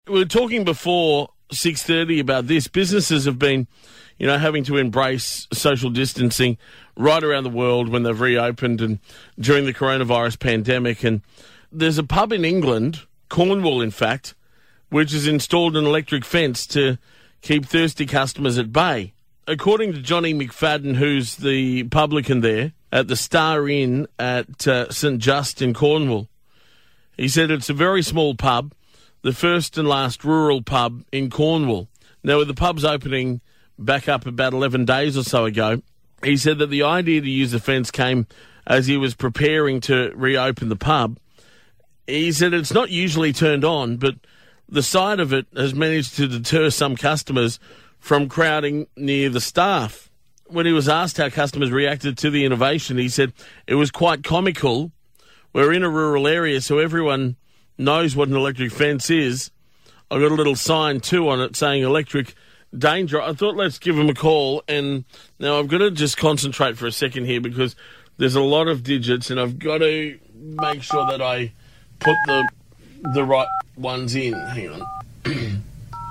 We were talking before 6:30 about this. Businesses have been, having to embrace social distancing right around the world when they've reopened and during the coronavirus pandemic. And there's a pub in England, Cornwall in fact, which has installed an electric fence to keep thirsty customers at bay. According to Johnny McFadden, who's the publican there at the Star Inn at St Just in Cornwall, he said it's a very small pub, the first and last rural pub in Cornwall. Now, with the pubs opening back up about 11 days or so ago, he said that the idea to use the fence came as he was preparing to reopen the pub. He said it's not usually turned on, but the sight of it has managed to deter some customers from crowding near the staff. When he was asked how customers reacted to the innovation, he said it was quite comical. We're in a rural area, so everyone knows what an electric fence is. I've got a little sign too on it saying electric danger. I thought let's give him a call, and now I've got to just concentrate for a second here because there's a lot of digits and I've got to make sure that I put the right ones in. Hang on.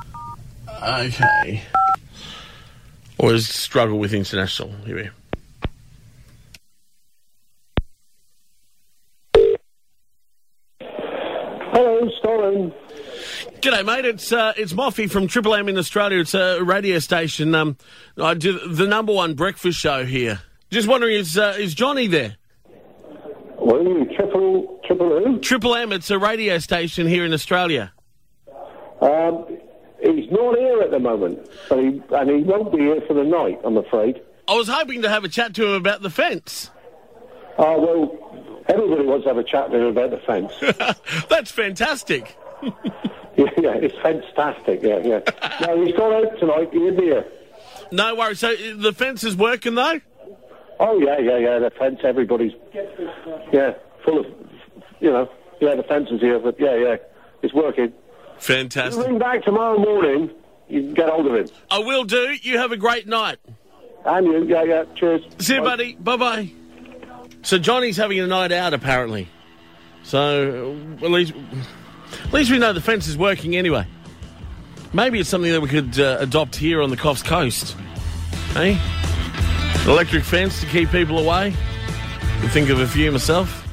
Okay. Always struggle with international. Here we go. Hello, Stolen. G'day, mate. It's Moffy from Triple M in Australia. It's a radio station. I do the number one breakfast show here. Just wondering, is Johnny there? What are you, Triple who? Triple M. It's a radio station here in Australia. He's not here at the moment, but he won't be here for the night, I'm afraid. I was hoping to have a chat to him about the fence. Oh, well, everybody wants to have a chat to him about the fence. That's fantastic. Yeah, it's fantastic, yeah. No, he's gone out tonight, he'll be here. No worries. So the fence is working, though? Oh, yeah, the fence, everybody's, full of, the fence is here, but yeah, it's working. Fantastic. Ring back tomorrow morning, you can get hold of him. I will do. You have a great night. And you, yeah, cheers. See you, buddy. Bye-bye. So Johnny's having a night out, apparently. So at least we know the fence is working anyway. Maybe it's something that we could adopt here on the Coffs Coast. Hey? An electric fence to keep people away. I think of a few myself.